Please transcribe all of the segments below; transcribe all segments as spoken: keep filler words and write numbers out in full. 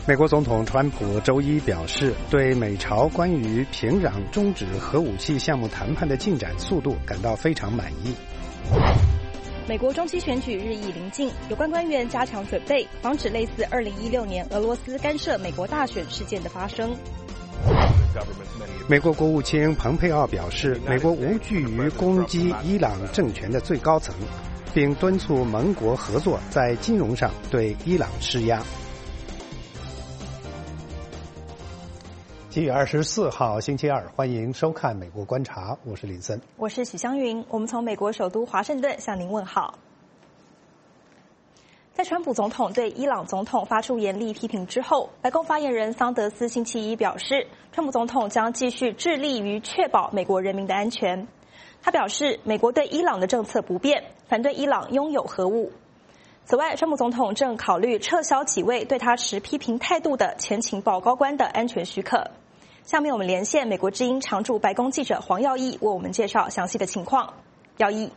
美国总统川普周一表示，对美朝关于平壤终止核武器项目谈判的进展速度感到非常满意。 美国中期选举日益临近，有关官员加强准备，防止类似二零一六年俄罗斯干涉美国大选事件的发生。 美国国务卿蓬佩奥表示，美国无惧于攻击伊朗政权的最高层，并敦促盟国合作在金融上对伊朗施压。七月二十四号星期二，欢迎收看《美国观察》，我是林森， 我是许湘云。我们从美国首都华盛顿向您问好。在川普总统对伊朗总统发出严厉批评之后，白宫发言人桑德斯星期一表示，川普总统将继续致力于确保美国人民的安全。他表示，美国对伊朗的政策不变，反对伊朗拥有核武。此外，川普总统正考虑撤销几位对他持批评态度的前情报高官的安全许可。下面我们连线美国之音常驻白宫记者黄耀义，为我们介绍详细的情况。耀义。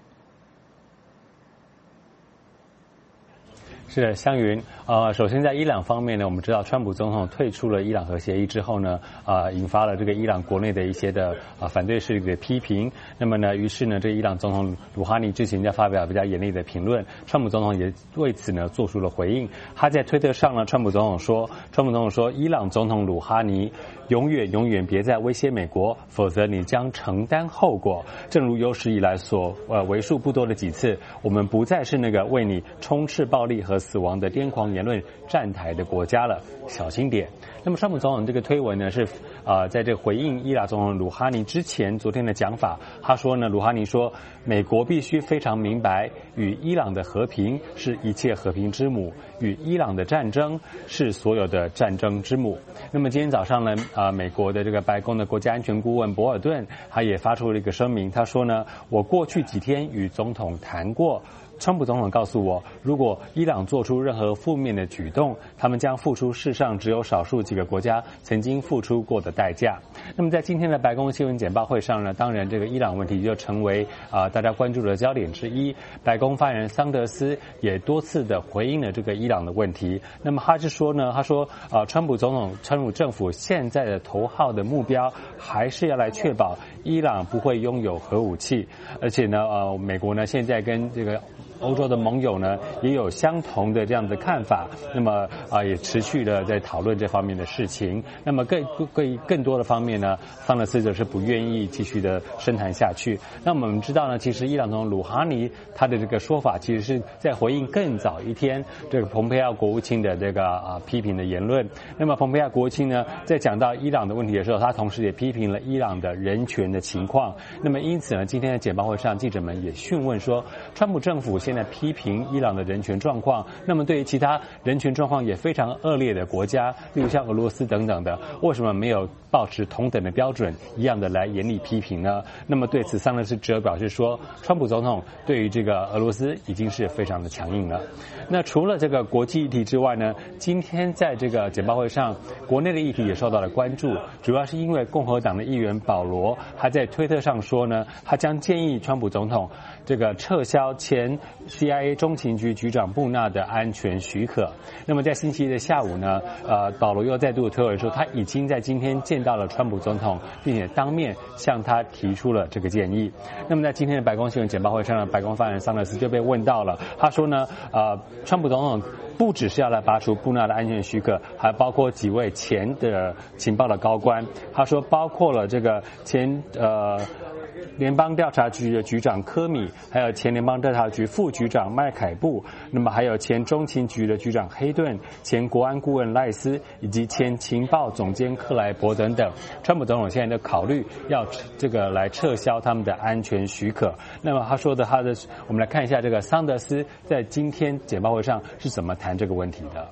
是的，湘云，呃，首先在伊朗方面呢，我们知道川普总统退出了伊朗核协议之后呢，呃，引发了这个伊朗国内的一些的啊、呃、反对势力的批评。那么呢，于是呢，这个伊朗总统鲁哈尼之前在发表比较严厉的评论，川普总统也为此呢做出了回应。他在推特上呢，川普总统说，川普总统说，伊朗总统鲁哈尼永远永远别再威胁美国，否则你将承担后果。正如有史以来所呃为数不多的几次，我们不再是那个为你充斥暴力和死亡的癫狂言论站台的国家了，小心点。那么川普总统这个推文呢是呃在这回应伊朗总统鲁哈尼之前昨天的讲法，他说呢，鲁哈尼说美国必须非常明白，与伊朗的和平是一切和平之母，与伊朗的战争是所有的战争之母。那么今天早上呢，呃美国的这个白宫的国家安全顾问博尔顿他也发出了一个声明，他说呢，我过去几天与总统谈过，川普总统告诉我，如果伊朗做出任何负面的举动，他们将付出世上只有少数几个国家曾经付出过的代价。那么在今天的白宫新闻简报会上呢，当然这个伊朗问题就成为啊、呃、大家关注的焦点之一。白宫发言人桑德斯也多次的回应了这个伊朗的问题。那么他是说呢，他说啊、呃，川普总统、川普政府现在的头号的目标还是要来确保伊朗不会拥有核武器，而且呢，呃，美国呢现在跟这个欧洲的盟友呢也有相同的这样的看法，那么啊、呃、也持续的在讨论这方面的事情。那么更更更多的方面呢，桑德斯则是不愿意继续的深谈下去。那么我们知道呢，其实伊朗总统鲁哈尼他的这个说法，其实是在回应更早一天这个蓬佩奥国务卿的这个啊、呃、批评的言论。那么蓬佩奥国务卿呢，在讲到伊朗的问题的时候，他同时也批评了伊朗的人权的情况。那么因此呢，今天的简报会上，记者们也讯问说，川普政府现在批评伊朗的人权状况，那么对于其他人权状况也非常恶劣的国家，例如像俄罗斯等等的，为什么没有抱持同等的标准一样的来严厉批评呢？那么对此，桑德斯只有表示说，川普总统对于这个俄罗斯已经是非常的强硬了。那除了这个国际议题之外呢，今天在这个简报会上，国内的议题也受到了关注，主要是因为共和党的议员保罗他在推特上说呢，他将建议川普总统这个撤销前 C I A 中情局局长布纳的安全许可。那么在星期一的下午呢，呃，保罗又再度推文说，他已经在今天见到了川普总统，并且当面向他提出了这个建议。那么在今天的白宫新闻简报会上呢，白宫发言人桑德斯就被问到了，他说呢，呃，川普总统不只是要来拔除布纳的安全许可，还包括几位前的情报的高官。他说包括了这个前呃联邦调查局的局长科米，还有前联邦调查局副局长麦凯布，那么还有前中情局的局长黑顿，前国安顾问赖斯，以及前情报总监克莱伯等等。川普总统现在就考虑要这个来撤销他们的安全许可。那么他说的他的，我们来看一下这个桑德斯在今天简报会上是怎么谈这个问题的。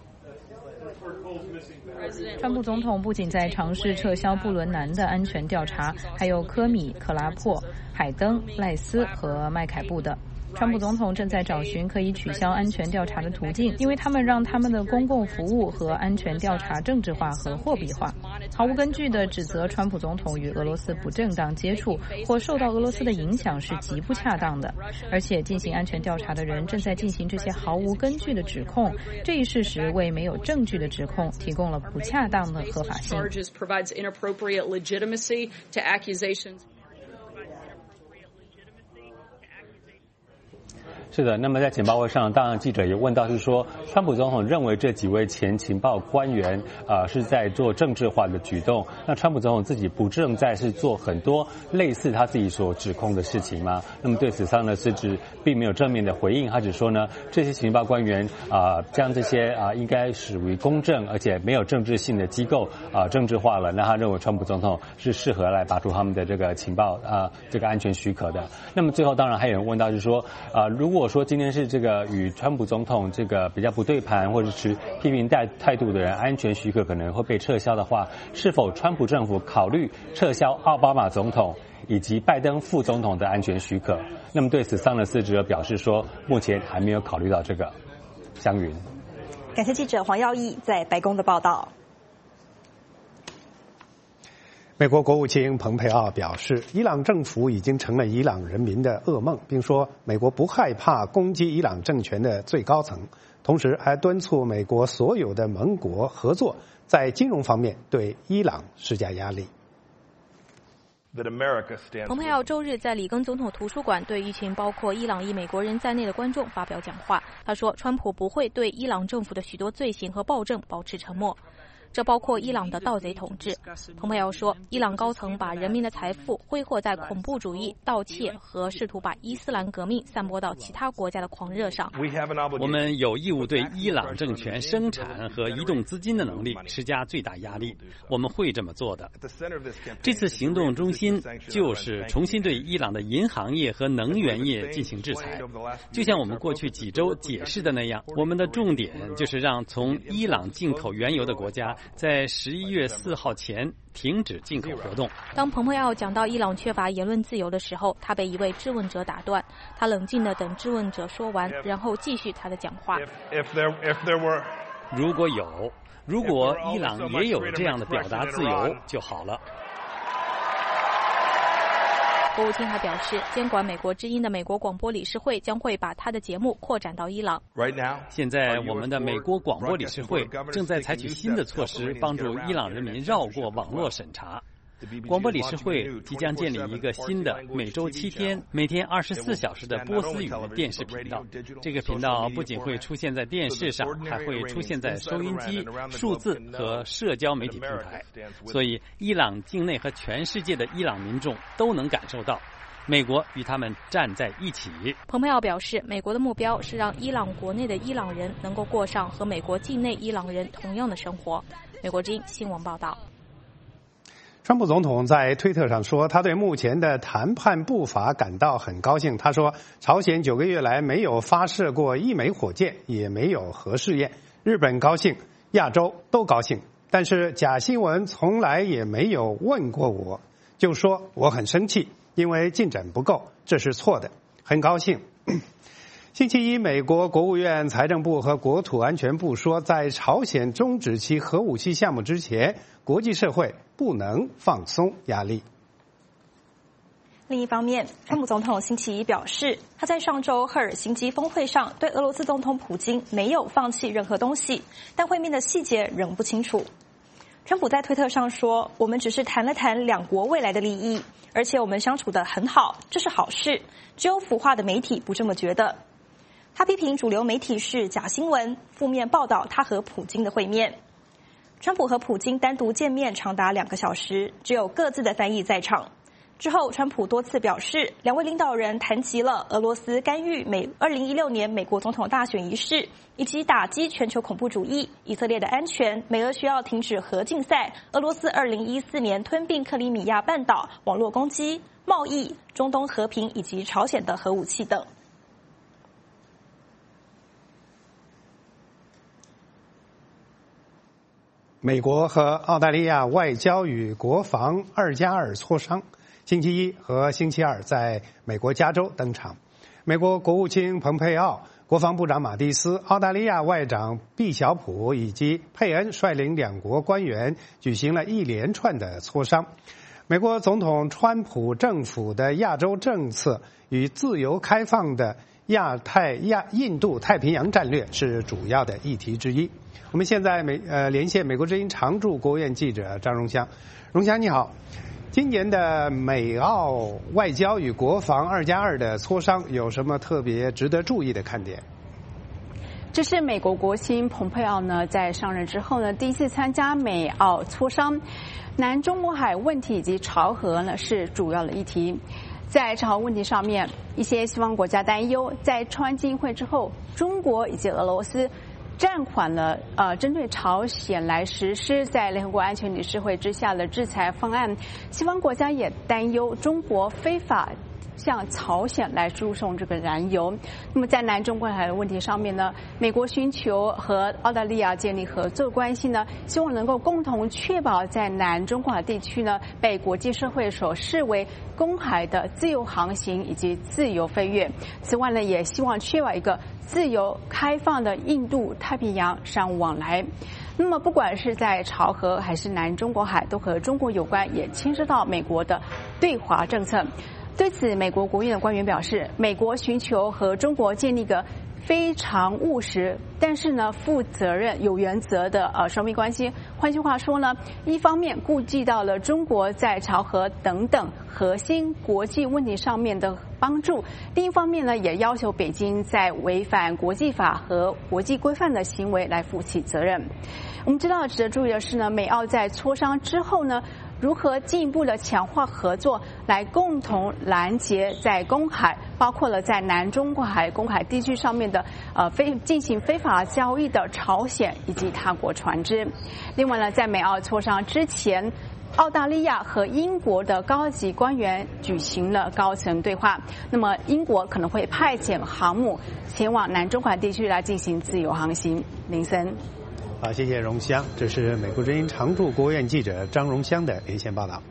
川普总统不仅在尝试撤销布伦南的安全调查，还有科米、克拉珀、海登、赖斯和麦凯布的。川普总统正在找寻可以取消安全调查的途径，因为他们让他们的公共服务和安全调查政治化和货币化。 毫无根据地指责川普总统与俄罗斯不正当接触或受到俄罗斯的影响是极不恰当的，而且进行安全调查的人正在进行这些毫无根据的指控，这一事实为没有证据的指控提供了不恰当的合法性。 是的，那么在简报会上，当然记者也问到，是说，川普总统认为这几位前情报官员啊、呃、是在做政治化的举动。那川普总统自己不正在是做很多类似他自己所指控的事情吗？那么对此上呢，是指并没有正面的回应，他只说呢，这些情报官员啊、呃、将这些啊、呃、应该属于公正而且没有政治性的机构啊、呃、政治化了。那他认为川普总统是适合来拔除他们的这个情报啊、呃、这个安全许可的。那么最后当然还有人问到，是说啊、呃、如果如果说今天是这个与川普总统这个比较不对盘或者持批评态态度的人，安全许可可能会被撤销的话，是否川普政府考虑撤销奥巴马总统以及拜登副总统的安全许可？那么对此，桑德斯则表示说，目前还没有考虑到这个。湘云， 感谢记者黄耀义在白宫的报道。 美国国务卿蓬佩奥表示，伊朗政府已经成了伊朗人民的噩梦，并说美国不害怕攻击伊朗政权的最高层，同时还敦促美国所有的盟国合作，在金融方面对伊朗施加压力。 蓬佩奥周日在里根总统图书馆对一群包括伊朗裔美国人在内的观众发表讲话。他说，川普不会对伊朗政府的许多罪行和暴政保持沉默，这包括伊朗的盗贼统治。蓬佩奥说，伊朗高层把人民的财富挥霍在恐怖主义、盗窃和试图把伊斯兰革命散播到其他国家的狂热上。 我们有义务对伊朗政权生产和移动资金的能力施加最大压力，我们会这么做的。这次行动中心就是重新对伊朗的银行业和能源业进行制裁。就像我们过去几周解释的那样，我们的重点就是让从伊朗进口原油的国家在十一月四号前停止进口活动。 当蓬佩奥讲到伊朗缺乏言论自由的时候，他被一位质问者打断，他冷静地等质问者说完，然后继续他的讲话。 如果有，如果伊朗也有这样的表达自由就好了。 国务卿还表示，监管美国之音的美国广播理事会将会把他的节目扩展到伊朗。 现在我们的美国广播理事会正在采取新的措施，帮助伊朗人民绕过网络审查。广播理事会即将建立一个新的每周七天、每天二十四小时的波斯语电视频道。这个频道不仅会出现在电视上，还会出现在收音机、数字和社交媒体平台。所以，伊朗境内和全世界的伊朗民众都能感受到，美国与他们站在一起。 蓬佩奥表示，美国的目标是让伊朗国内的伊朗人能够过上和美国境内伊朗人同样的生活。美国之音新闻报道。 川普总统在推特上说，他对目前的谈判步伐感到很高兴。他说，朝鲜九个月来没有发射过一枚火箭，也没有核试验。日本高兴，亚洲都高兴。但是假新闻从来也没有问过我，就说我很生气，因为进展不够，这是错的。很高兴。星期一，美国国务院财政部和国土安全部说，在朝鲜终止其核武器项目之前，国际社会不能放松压力。 另一方面，川普总统星期一表示，他在上周赫尔辛基峰会上对俄罗斯总统普京没有放弃任何东西，但会面的细节仍不清楚。川普在推特上说，我们只是谈了谈两国未来的利益，而且我们相处得很好，这是好事。只有腐化的媒体不这么觉得。他批评主流媒体是假新闻，负面报道他和普京的会面。川普和普京单独见面长达两个小时，只有各自的翻译在场。之后，川普多次表示，两位领导人谈及了俄罗斯干预美二零一六年美国总统大选一事，以及打击全球恐怖主义、以色列的安全、美俄需要停止核竞赛、俄罗斯二零一四年吞并克里米亚半岛、网络攻击、贸易、中东和平以及朝鲜的核武器等。 美国和澳大利亚外交与国防二加二磋商，星期一和星期二在美国加州登场。美国国务卿蓬佩奥、 国防部长马蒂斯、澳大利亚外长毕晓普以及佩恩率领两国官员举行了一连串的磋商。美国总统川普政府的亚洲政策与自由开放的亚太亚印度太平洋战略是主要的议题之一。我们现在美呃连线美国之音常驻国务院记者张荣香。荣香你好，今年的美澳外交与国防二加二的磋商有什么特别值得注意的看点？ 这是美国国卿蓬佩奥呢在上任之后呢第一次参加美澳磋商，南中国海问题以及朝核呢是主要的议题。在朝核问题上面，一些西方国家担忧，在川金会之后，中国以及俄罗斯暂缓了呃针对朝鲜来实施在联合国安全理事会之下的制裁方案。西方国家也担忧中国非法向朝鲜来输送这个燃油。那么在南中国海的问题上面呢，美国寻求和澳大利亚建立合作关系呢，希望能够共同确保在南中国海地区呢被国际社会所视为公海的自由航行以及自由飞越。此外呢，也希望确保一个自由开放的印度太平洋商务往来。那么不管是在朝核还是南中国海，都和中国有关，也牵涉到美国的对华政策。对此，美国国务院的官员表示，美国寻求和中国建立一个非常务实，但是呢负责任、有原则的呃双边关系。换句话说呢，一方面顾及到了中国在朝核等等核心国际问题上面的帮助，另一方面呢，也要求北京在违反国际法和国际规范的行为来负起责任。我们知道，值得注意的是呢，美澳在磋商之后呢，如何进一步的强化合作，来共同拦截在公海，包括了在南中国海公海地区上面的呃非进行非法交易的朝鲜以及他国船只。另外呢，在美澳磋商之前，澳大利亚和英国的高级官员举行了高层对话。那么英国可能会派遣航母前往南中国海地区来进行自由航行。林森。 好，谢谢荣香。这是美国之音常驻国务院记者张荣香的连线报道。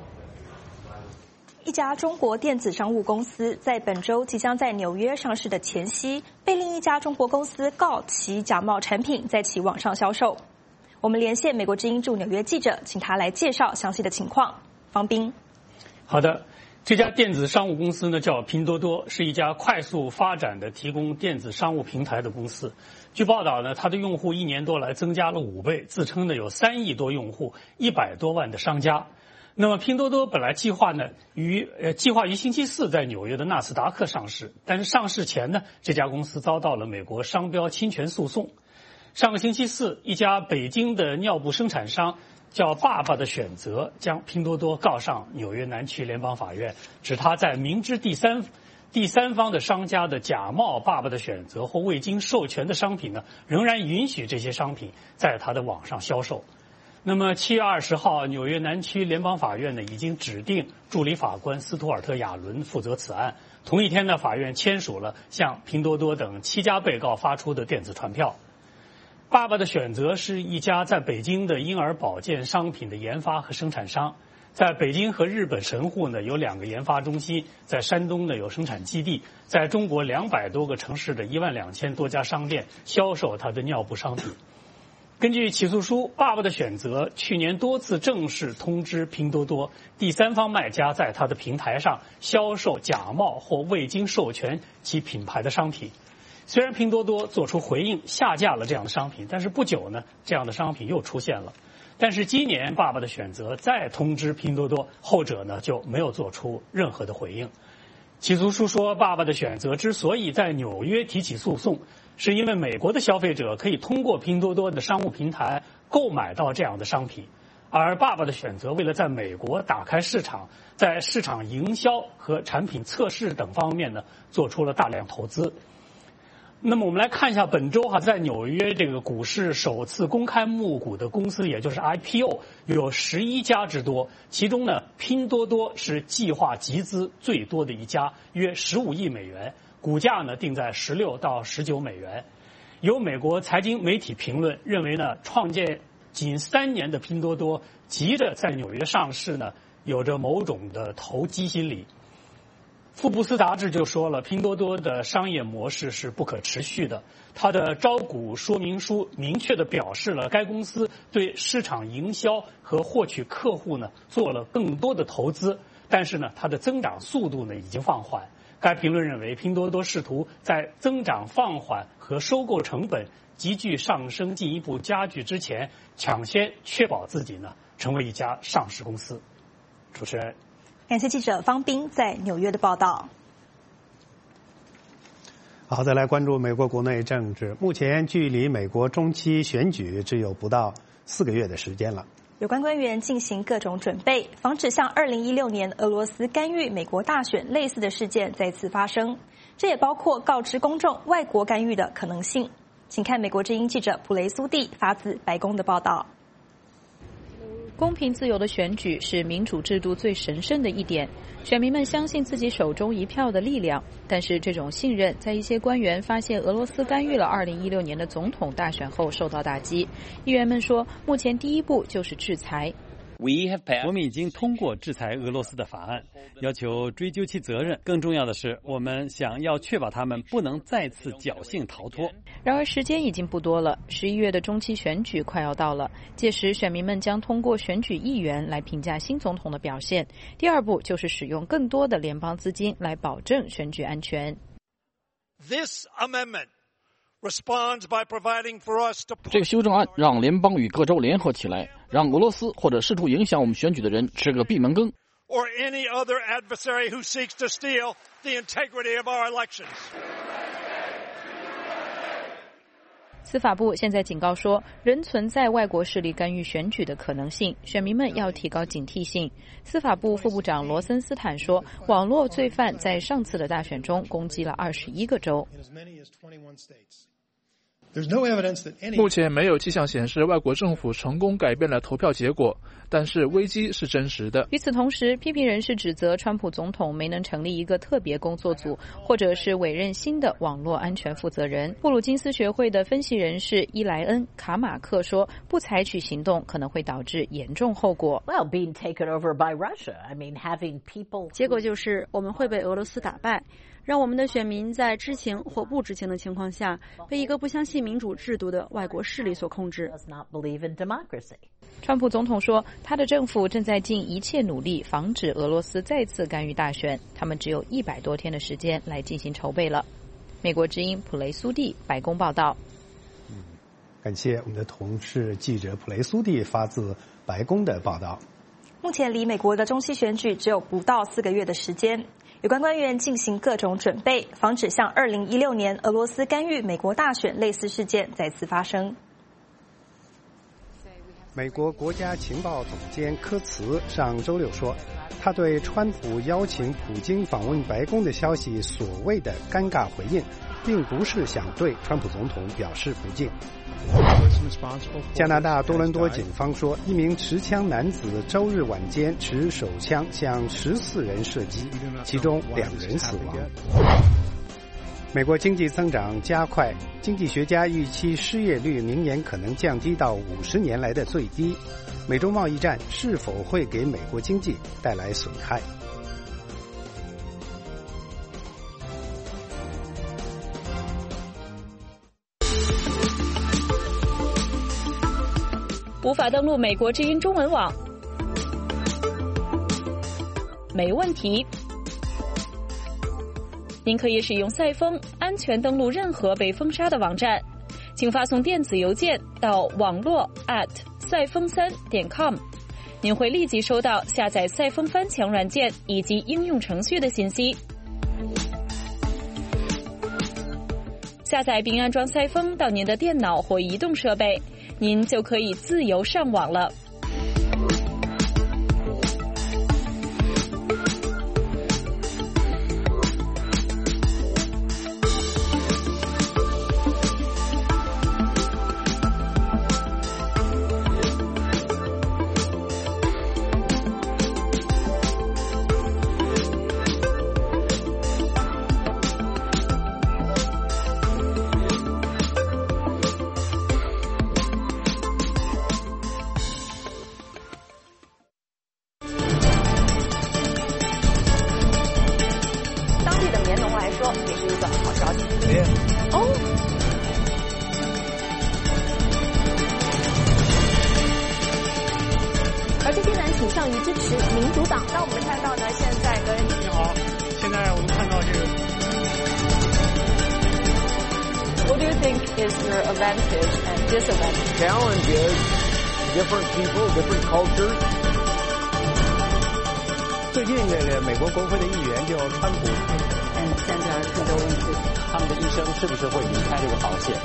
一家中国电子商务公司在本周即将在纽约上市的前夕，被另一家中国公司告其假冒产品在其网上销售。我们连线美国之音驻纽约记者，请他来介绍详细的情况。方斌。 好的。这家电子商务公司呢叫拼多多，是一家快速发展的提供电子商务平台的公司。据报道呢，它的用户一年多来增加了五倍，自称呢有三亿多用户，一百多万的商家。那么拼多多本来计划呢于呃计划于星期四在纽约的纳斯达克上市，但是上市前呢，这家公司遭到了美国商标侵权诉讼。上个星期四，一家北京的尿布生产商叫爸爸的选择将拼多多告上纽约南区联邦法院，指他在明知第三第三方的商家的假冒爸爸的选择或未经授权的商品呢，仍然允许这些商品在他的网上销售。那么七月二十号，纽约南区联邦法院呢已经指定助理法官斯图尔特·亚伦负责此案。同一天呢，法院签署了向拼多多等七家被告发出的电子传票。爸爸的选择是一家在北京的婴儿保健商品的研发和生产商，在北京和日本神户呢有两个研发中心，在山东呢有生产基地，在中国两百多个城市的一万两千多家商店销售它的尿布商品。根据起诉书，爸爸的选择去年多次正式通知拼多多，第三方卖家在他的平台上销售假冒或未经授权其品牌的商品。虽然拼多多做出回应下架了这样的商品，但是不久呢，这样的商品又出现了。但是今年爸爸的选择再通知拼多多，后者呢就没有做出任何的回应。起诉书说，爸爸的选择之所以在纽约提起诉讼，是因为美国的消费者可以通过拼多多的商务平台购买到这样的商品，而爸爸的选择为了在美国打开市场，在市场营销和产品测试等方面呢做出了大量投资。那么我们来看一下本周哈，在纽约这个股市首次公开募股的公司，也就是 I P O 有十一家之多，其中呢拼多多是计划集资最多的一家，约十五亿美元，股价呢定在十六到十九美元。有美国财经媒体评论认为呢，创建仅三年的拼多多急着在纽约上市呢，有着某种的投机心理。 福布斯杂志就说了，拼多多的商业模式是不可持续的。它的招股说明书明确地表示了该公司对市场营销和获取客户呢做了更多的投资，但是呢，它的增长速度呢已经放缓。该评论认为，拼多多试图在增长放缓和收购成本急剧上升进一步加剧之前，抢先确保自己呢成为一家上市公司。主持人。 感谢记者方斌在纽约的报道。 好，再来关注美国国内政治。目前距离美国中期选举只有不到四个月的时间了。 有关官员进行各种准备，防止像二零一六年俄罗斯干预美国大选类似的事件再次发生。这也包括告知公众外国干预的可能性。请看美国之音记者普雷苏蒂发自白宫的报道。 公平自由的选举是民主制度最神圣的一点，选民们相信自己手中一票的力量。但是这种信任在一些官员发现俄罗斯干预了二零一六年的总统大选后受到打击。议员们说，目前第一步就是制裁。 我们已经通过制裁俄罗斯的法案，要求追究其责任。更重要的是，我们想要确保他们不能再次侥幸逃脱。 然而时间已经不多了，十一月的中期选举快要到了，届时选民们将通过选举议员来评价新总统的表现。第二步就是使用更多的联邦资金来保证选举安全。 This amendment 这个修正案让联邦与各州联合起来，让俄罗斯或者试图影响我们选举的人吃个闭门羹。司法部现在警告说，仍存在外国势力干预选举的可能性，选民们要提高警惕性。司法部副部长罗森斯坦说，网络罪犯在上次的大选中攻击了二十一个州。 目前没有迹象显示外国政府成功改变了投票结果，但是危机是真实的。 与此同时，批评人士指责川普总统没能成立一个特别工作组，或者是委任新的网络安全负责人。布鲁金斯学会的分析人士伊莱恩·卡马克说，不采取行动可能会导致严重后果。 Well, being taken over by Russia, I mean, having people... 结果就是我们会被俄罗斯打败。让我们的选民在知情或不知情的情况下，被一个不相信民主制度的外国势力所控制。 川普总统说，他的政府正在尽一切努力防止俄罗斯再次干预大选，他们只有一百多天的时间来进行筹备了。美国之音普雷苏蒂白宫报道。 嗯，感谢我们的同事记者普雷苏蒂发自白宫的报道。 目前离美国的中期选举只有不到四个月的时间。有关官员进行各种准备，防止像二零一六年俄罗斯干预美国大选类似事件再次发生。 美国国家情报总监科茨上周六说，他对川普邀请普京访问白宫的消息所谓的尴尬回应，并不是想对川普总统表示不敬。加拿大多伦多警方说，一名持枪男子周日晚间持手枪向十四人射击，其中两人死亡。美国经济增长加快，经济学家预期失业率明年可能降低到五十年来的最低。美中贸易战是否会给美国经济带来损害？ 无法登录美国之音中文网？没问题，您可以使用赛风安全登录任何被封杀的网站，请发送电子邮件到网络 at 赛风三点 com， 您会立即收到下载赛风翻墙软件以及应用程序的信息。下载并安装赛风到您的电脑或移动设备，您就可以自由上网了。 是一个好消息。 哦。而这些人倾向于支持民主党。那我们看到呢，现在跟你好，现在我们看到这个。 What do you think is your advantage and disadvantage? Challenge is different people, different cultures. 最近这个美国国会的议员就川普， 嗯，现在很多问题， 他们的一生是不是会离开这个保险？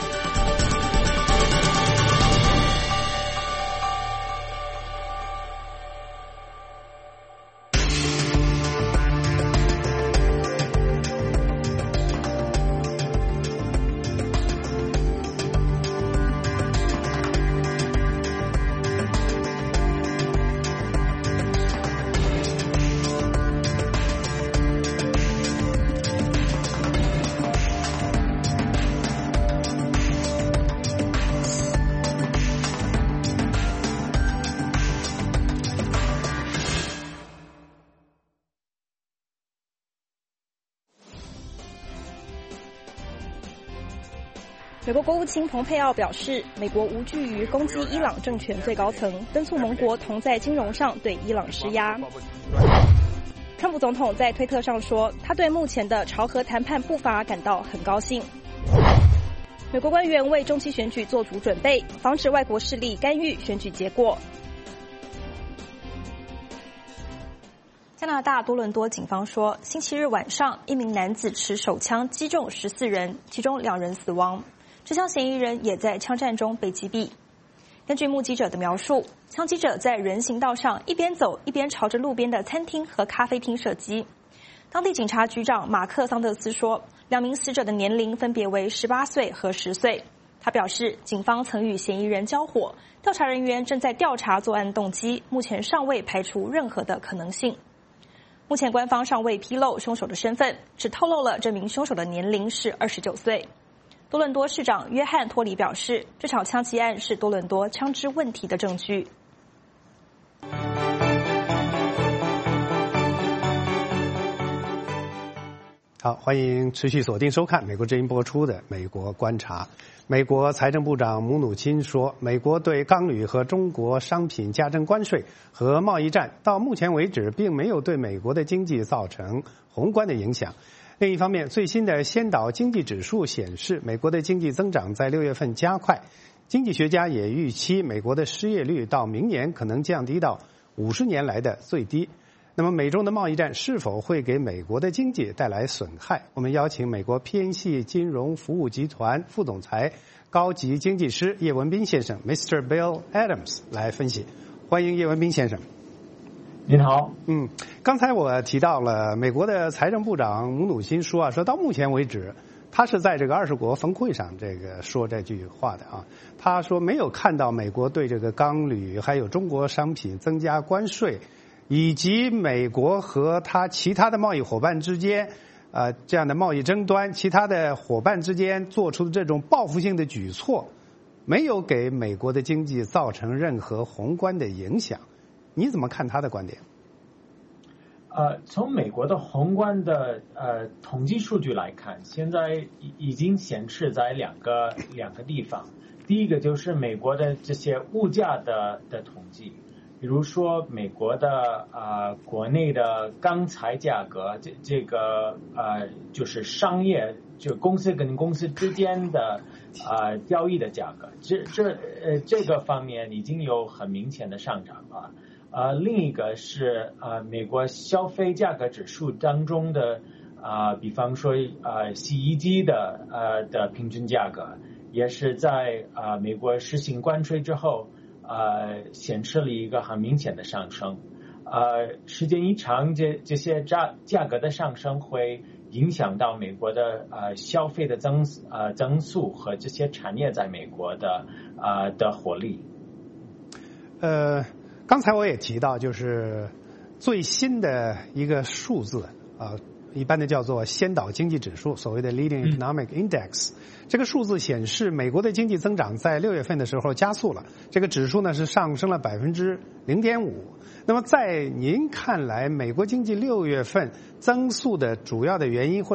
美国国务卿蓬佩奥表示，美国无惧于攻击伊朗政权最高层，敦促盟国同在金融上对伊朗施压。川普总统在推特上说，他对目前的朝核谈判步伐感到很高兴。美国官员为中期选举做足准备，防止外国势力干预选举结果。加拿大多伦多警方说，星期日晚上，一名男子持手枪击中十四人，其中两人死亡。这项嫌疑人也在枪战中被击毙。根据目击者的描述，枪击者在人行道上一边走一边朝着路边的餐厅和咖啡厅射击。当地警察局长马克·桑德斯说，两名死者的年龄分别为十八岁和十岁。他表示，警方曾与嫌疑人交火，调查人员正在调查作案动机，目前尚未排除任何的可能性。目前官方尚未披露凶手的身份，只透露了这名凶手的年龄是二十九岁。多伦多市长约翰·托里表示，这场枪击案是多伦多枪支问题的证据。 好，欢迎持续锁定收看美国之音播出的《美国观察》。美国财政部长姆努钦说，美国对钢铝和中国商品加征关税和贸易战到目前为止并没有对美国的经济造成宏观的影响。另一方面，最新的先导经济指数显示，美国的经济增长在六月份加快。经济学家也预期，美国的失业率到明年可能降低到五十年来的最低。那么，美中的贸易战是否会给美国的经济带来损害？我们邀请美国偏系金融服务集团副总裁、高级经济师叶文斌先生 ，Mister Bill Adams 来分析。欢迎叶文斌先生。 您好， 嗯，刚才我提到了美国的财政部长姆努钦说啊，说到目前为止，他是在这个二十国峰会上这个说这句话的啊。他说没有看到美国对这个钢铝还有中国商品增加关税，以及美国和他其他的贸易伙伴之间，呃，这样的贸易争端，其他的伙伴之间做出的这种报复性的举措，没有给美国的经济造成任何宏观的影响。你怎么看他的观点？ 呃，从美国的宏观的呃统计数据来看，现在已已经显示在两个两个地方。第一个就是美国的这些物价的的统计，比如说美国的呃国内的钢材价格，这这个呃就是商业就公司跟公司之间的呃交易的价格，这这呃这个方面已经有很明显的上涨了。呃，另一个是呃美国消费价格指数当中的啊、呃，比方说呃洗衣机的呃的平均价格，也是在啊、呃、美国实行关税之后，呃显示了一个很明显的上升。呃，时间一长，这这些价价格的上升会影响到美国的呃消费的增呃增速和这些产业在美国的呃的活力。 呃。刚才我也提到，就是最新的一个数字啊，一般的叫做先导经济指数，所谓的 Leading Economic Index。这个数字显示，美国的经济增长在六月份的时候加速了，这个指数呢是上升了百分之零点五。那么在您看来，美国经济六月份增速的主要的原因或者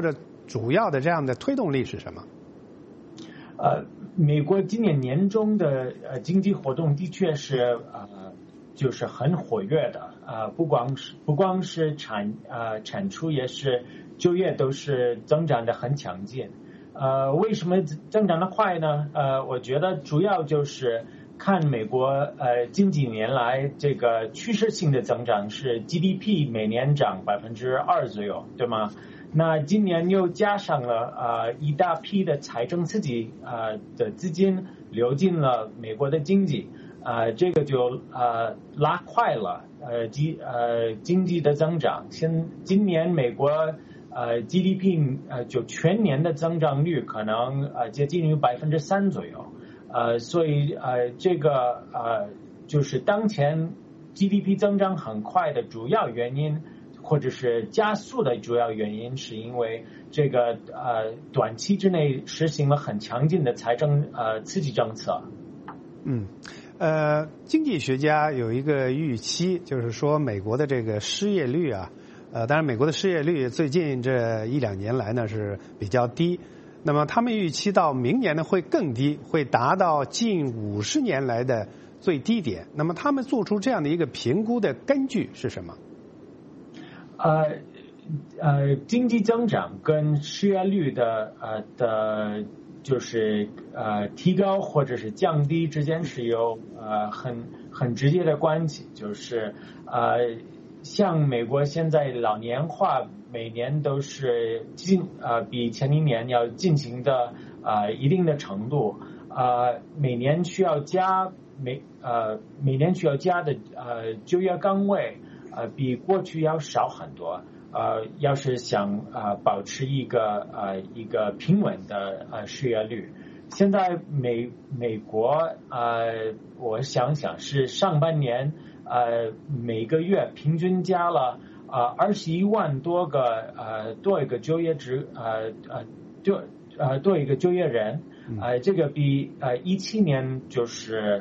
主要的这样的推动力是什么？ 呃，美国今年年中的呃经济活动的确是呃就是很活跃的啊、呃，不光是不光是产呃产出，也是就业都是增长的很强劲。呃，为什么增长的快呢？呃，我觉得主要就是看美国呃近几年来这个趋势性的增长是 G D P 每年涨百分之二左右，对吗？那今年又加上了呃一大批的财政刺激呃的资金流进了美国的经济，呃这个就呃拉快了呃经呃经济的增长。现今年美国呃 G D P 呃就全年的增长率可能呃接近于百分之三左右，呃所以呃这个呃就是当前 G D P 增长很快的主要原因，或者是加速的主要原因，是因为这个呃短期之内实行了很强劲的财政呃刺激政策。 嗯，呃，经济学家有一个预期，就是说美国的这个失业率啊，呃，当然美国的失业率最近这一两年来呢是比较低，那么他们预期到明年呢会更低，会达到近五十年来的最低点。那么他们做出这样的一个评估的根据是什么？ 呃呃，经济增长跟失业率的呃的，就是呃提高或者是降低之间是有呃很很直接的关系，就是呃像美国现在老年化每年都是进呃比前一年要进行的呃一定的程度，呃每年需要加每呃每年需要加的呃就业岗位。呃，比过去要少很多。呃，要是想呃保持一个呃一个平稳的呃失业率，现在美美国呃，我想想是上半年呃每个月平均加了呃二十一万多个呃多一个就业职呃呃就呃多一个就业人，呃这个比呃一七年就是。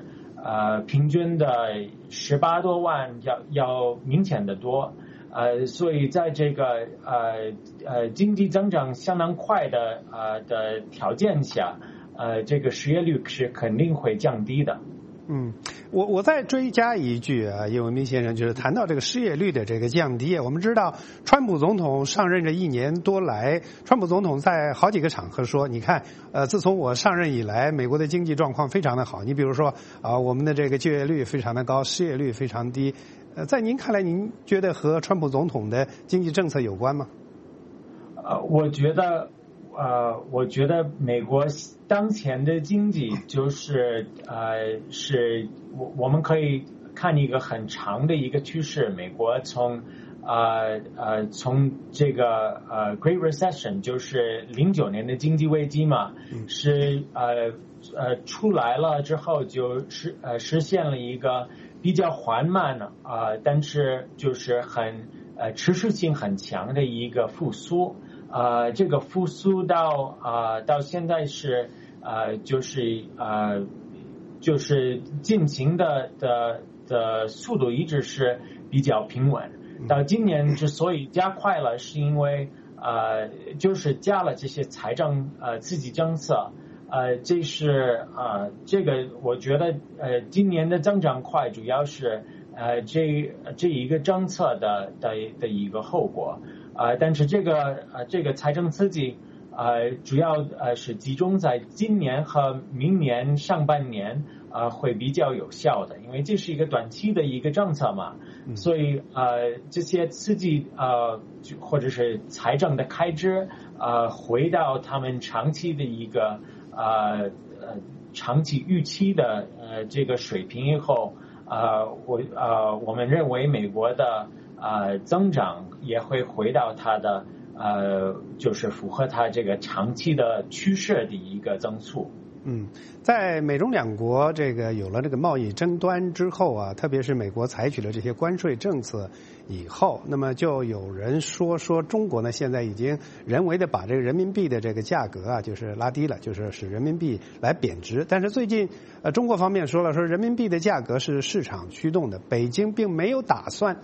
呃，平均的十八多万要要明显的多，呃，所以在这个呃呃经济增长相当快的呃的条件下，呃，这个失业率是肯定会降低的。 嗯，我我再追加一句啊，叶文斌先生，就是谈到这个失业率的这个降低，我们知道川普总统上任这一年多来，川普总统在好几个场合说，你看，呃，自从我上任以来，美国的经济状况非常的好。你比如说啊、呃，我们的这个就业率非常的高，失业率非常低。呃，在您看来，您觉得和川普总统的经济政策有关吗？ 呃，我觉得。呃，我觉得美国当前的经济就是呃，是我我们可以看一个很长的一个趋势。美国从呃呃从这个呃 Great Recession 就是零九年的经济危机嘛，是呃呃出来了之后就实呃实现了一个比较缓慢啊、呃，但是就是很呃持续性很强的一个复苏。呃，这个复苏到呃到现在是呃就是呃就是进行的的的速度一直是比较平稳。到今年之所以加快了，是因为呃就是加了这些财政呃刺激政策，呃这是呃这个我觉得呃今年的增长快，主要是呃这这一个政策的的的一个后果。呃，但是这个呃这个财政刺激呃主要呃是集中在今年和明年上半年呃会比较有效的，因为这是一个短期的一个政策嘛，所以呃这些刺激呃或者是财政的开支呃回到他们长期的一个呃呃长期预期的呃这个水平以后，呃我呃我们认为美国的呃增长也会回到它的呃就是符合它这个长期的趋势的一个增速。 嗯，在美中两国这个有了这个贸易争端之后啊，特别是美国采取了这些关税政策以后，那么就有人说说中国呢现在已经人为的把这个人民币的这个价格啊就是拉低了，就是使人民币来贬值。但是最近呃中国方面说了，说人民币的价格是市场驱动的，北京并没有打算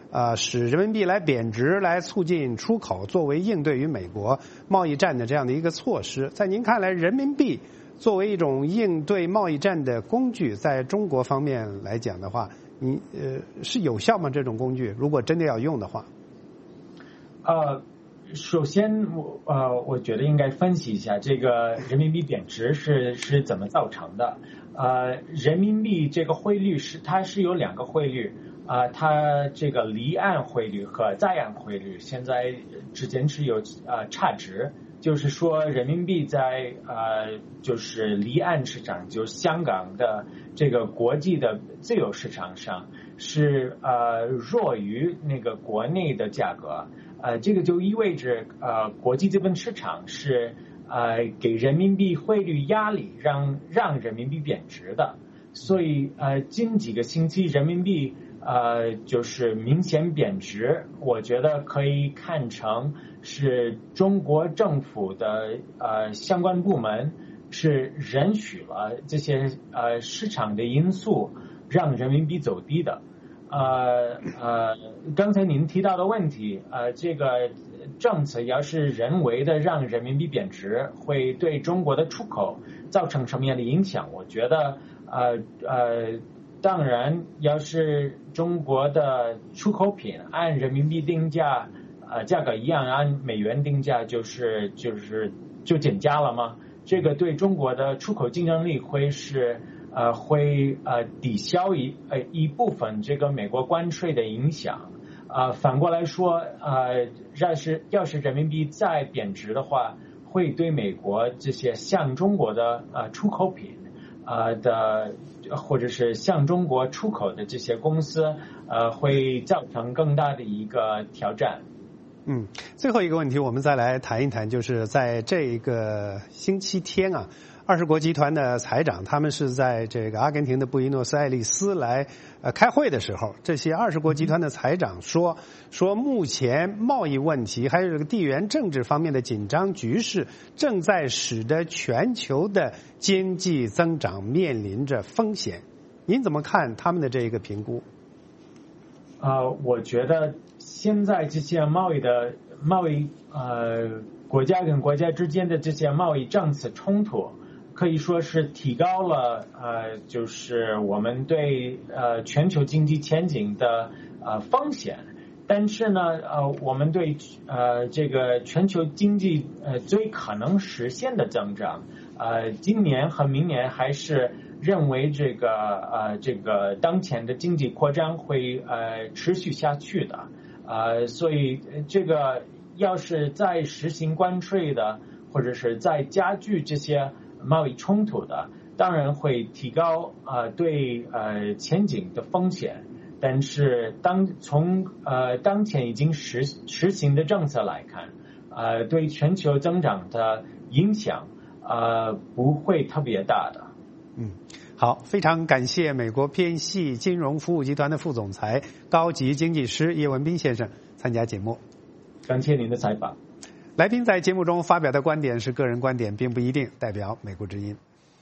呃，使人民币来贬值，来促进出口，作为应对于美国贸易战的这样的一个措施。在您看来，人民币作为一种应对贸易战的工具，在中国方面来讲的话，你呃是有效吗？这种工具，如果真的要用的话？ 呃，首先我呃，我觉得应该分析一下这个人民币贬值是是怎么造成的。呃，人民币这个汇率是它是有两个汇率。啊、呃，它这个离岸汇率和在岸汇率现在之间是有呃差值，就是说人民币在呃就是离岸市场，就是香港的这个国际的自由市场上是呃弱于那个国内的价格，呃这个就意味着呃国际资本市场是呃给人民币汇率压力，让让人民币贬值的，所以呃近几个星期人民币。呃，就是明显贬值，我觉得可以看成是中国政府的呃相关部门是允许了这些呃市场的因素让人民币走低的。呃呃，刚才您提到的问题，呃，这个政策要是人为的让人民币贬值，会对中国的出口造成什么样的影响？我觉得呃呃。当然，要是中国的出口品按人民币定价，呃，价格一样，按美元定价，就是就是就减价了吗？这个对中国的出口竞争力会是呃会呃抵消一呃一部分这个美国关税的影响。呃，反过来说，呃，要是要是人民币再贬值的话，会对美国这些像中国的呃出口品。呃的，或者是向中国出口的这些公司，呃，会造成更大的一个挑战。 嗯，最后一个问题，我们再来谈一谈，就是在这个星期天啊，二十国集团的财长他们是在这个阿根廷的布宜诺斯艾利斯来呃开会的时候，这些二十国集团的财长说说目前贸易问题还有这个地缘政治方面的紧张局势，正在使得全球的经济增长面临着风险。您怎么看他们的这个评估？ 呃，我觉得现在这些贸易的贸易呃国家跟国家之间的这些贸易政策冲突，可以说是提高了呃就是我们对呃全球经济前景的呃风险。但是呢呃我们对呃这个全球经济呃最可能实现的增长，呃今年和明年还是认为这个呃这个当前的经济扩张会呃持续下去的，呃所以这个要是再实行关税的，或者是再加剧这些贸易冲突的，当然会提高呃对呃前景的风险。但是当从呃当前已经实实行的政策来看，呃对全球增长的影响呃不会特别大的。 嗯，好，非常感谢美国偏系金融服务集团的副总裁、高级经济师叶文斌先生参加节目。 感谢您的采访。 来宾在节目中发表的观点是个人观点，并不一定代表美国之音。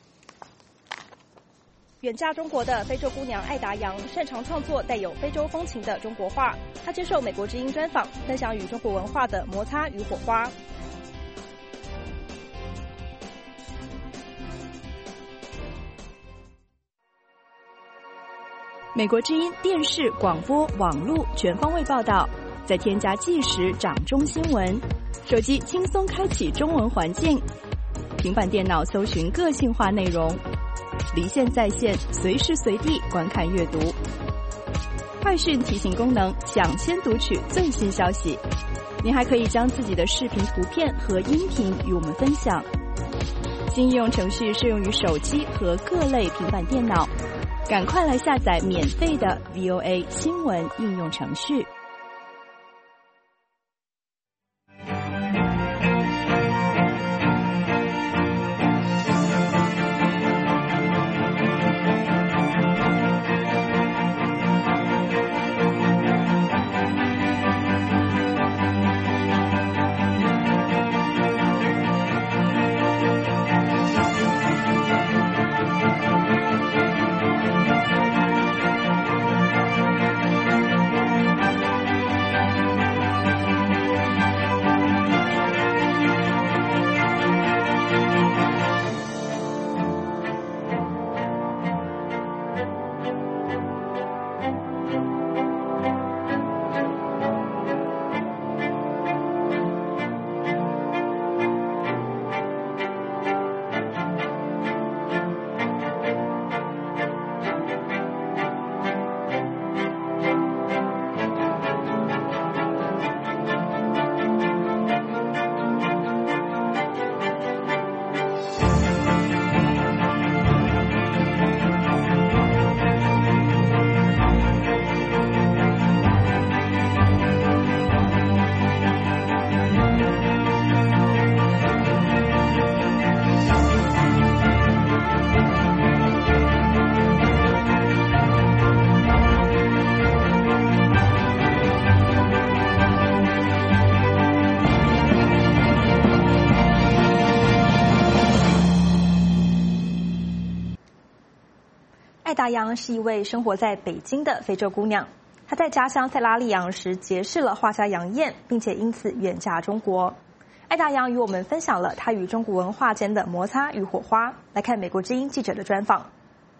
远嫁中国的非洲姑娘艾达扬擅长创作带有非洲风情的中国画。她接受美国之音专访，分享与中国文化的摩擦与火花。美国之音电视、广播、网络全方位报道，再添加即时掌中新闻，手机轻松开启中文环境，平板电脑搜寻个性化内容，离线在线，随时随地观看阅读。快讯提醒功能，抢先读取最新消息。您还可以将自己的视频、图片和音频与我们分享。新应用程序适用于手机和各类平板电脑。赶快来下载免费的 V O A 新闻应用程序。 达扬是一位生活在北京的非洲姑娘，她在家乡塞拉利昂时结识了画家杨燕，并且因此远嫁中国。艾达扬与我们分享了她与中国文化间的摩擦与火花。来看美国之音记者的专访。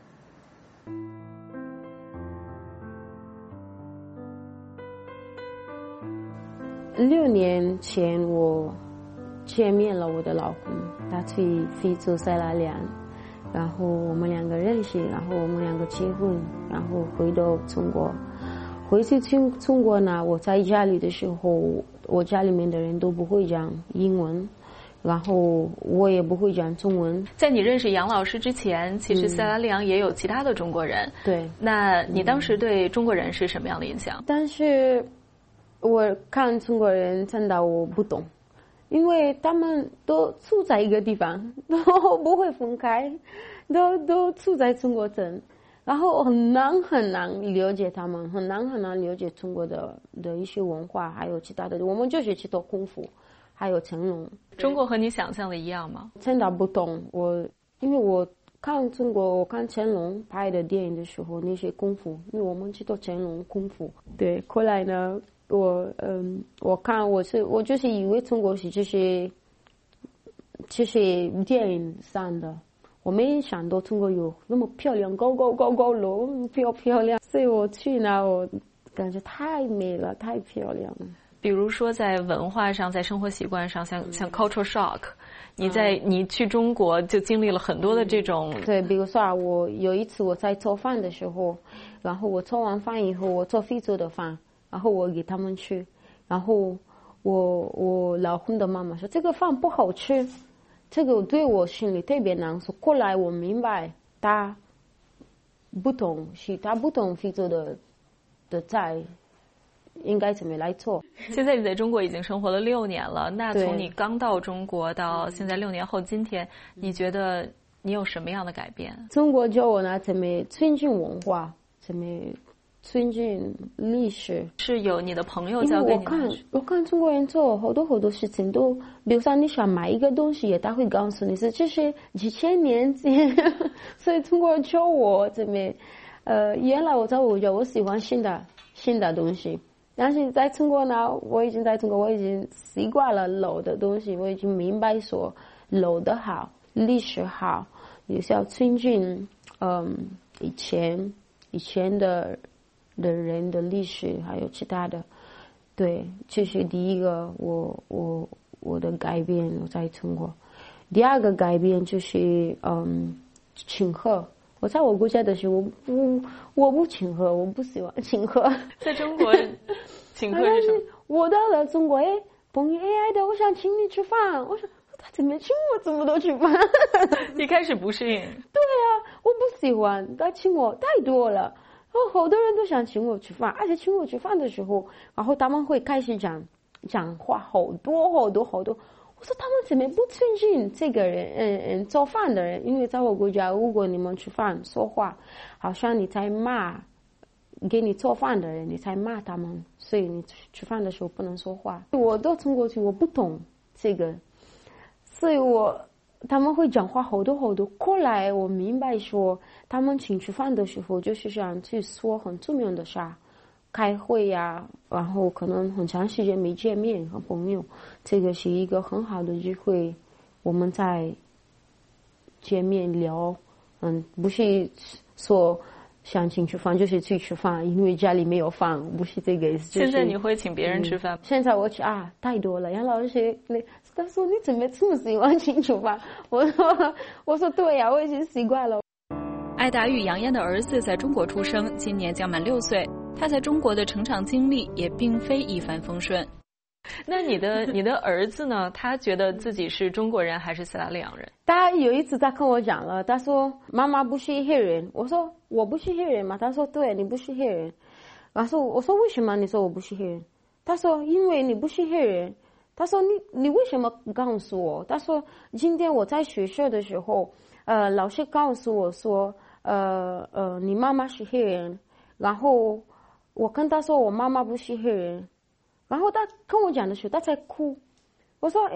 六年前我见面了我的老公，他去非洲塞拉利昂，然后我们两个认识，然后我们两个结婚，然后回到中国。回去中中国呢，我在家里的时候，我家里面的人都不会讲英文，然后我也不会讲中文。 在你认识杨老师之前，其实塞拉利昂也有其他的中国人。 嗯、对， 那你当时对中国人是什么样的印象？ 但是我看中国人真的我不懂，因为他们都住在一个地方，都不会分开，都都住在中国城，然后很难很难了解他们，很难很难了解中国的的一些文化，还有其他的。我们就是去做功夫，还有成龙。 中国和你想象的一样吗？ 真的不懂，我因为我看中国，我看成龙拍的电影的时候，那些功夫，因为我们去做成龙功夫。对，后来呢？我嗯，我看我是我就是以为中国是这些，这些电影上的，我没想到中国有那么漂亮，高高高高楼，漂漂亮。所以我去呢，我感觉太美了，太漂亮了。 比如说在文化上，在生活习惯上，像像 cultural shock， 你在你去中国就经历了很多的这种。 对，比如说啊，我有一次我在做饭的时候，然后我做完饭以后，我做非洲的饭。然后我给他们吃，然后我我老公的妈妈说这个饭不好吃，这个对我心里特别难受。后来我明白他不懂，是他不懂非洲的的菜应该怎么来做。 现在你在中国已经生活了六年了，那从你刚到中国到现在六年后今天，你觉得你有什么样的改变？ 中国教我呢怎么尊敬文化，怎么尊敬历史， 是有你的朋友教给你的。 我看我看中国人做好多好多事情都，比如说你想买一个东西，他会告诉你是这是几千年前，所以中国人教我怎么，呃，原来我在我觉我喜欢新的新的东西，但是在中国呢，我已经在中国我已经习惯了老的东西，我已经明白说老的好，历史好，也是要尊敬，嗯，以前以前的。的人的历史还有其他的，对，这是第一个我我我的改变我在中国。第二个改变就是嗯请客。我在我国家的时候，我不我不请客，我不喜欢请客。 在中国请客是什么？ 我到了中国，哎，朋友哎爱的，我想请你吃饭。我说他怎么请我怎么都吃饭。 一开始不适应。对啊，我不喜欢他请我太多了。然后好多人都想请我吃饭，而且请我吃饭的时候，然后他们会开始讲讲话，好多好多好多。我说他们怎么不尊敬这个人，嗯嗯，做饭的人？因为在我国家，如果你们吃饭说话，好像你在骂给你做饭的人，你在骂他们，所以你吃饭的时候不能说话。我到中国去，我不懂这个，所以我。他们会讲话好多好多，后来我明白说，他们请吃饭的时候就是想去说很重要的事，开会呀、啊，然后可能很长时间没见面和朋友，这个是一个很好的机会，我们在见面聊，嗯，不是说想请吃饭就是去吃饭，因为家里没有饭，不是这个意思。 现在你会请别人吃饭、嗯？ 现在我去啊，太多了。杨老师，他说你怎么这么喜欢请吃饭？我说我说对呀、啊，我已经习惯了。 艾达与杨燕的儿子在中国出生，今年将满六岁。他在中国的成长经历也并非一帆风顺。 那你的你的儿子呢？他觉得自己是中国人还是塞拉利昂人？ 他有一次他跟我讲了，他说妈妈不是黑人。我说我不是黑人吗？他说对，你不是黑人。然后我说为什么你说我不是黑人？他说因为你不是黑人。他说你你为什么告诉我？他说今天我在学校的时候，呃，老师告诉我说，呃呃，你妈妈是黑人。然后我跟他说我妈妈不是黑人。然后他跟我讲的时候，他在哭。我说，哎，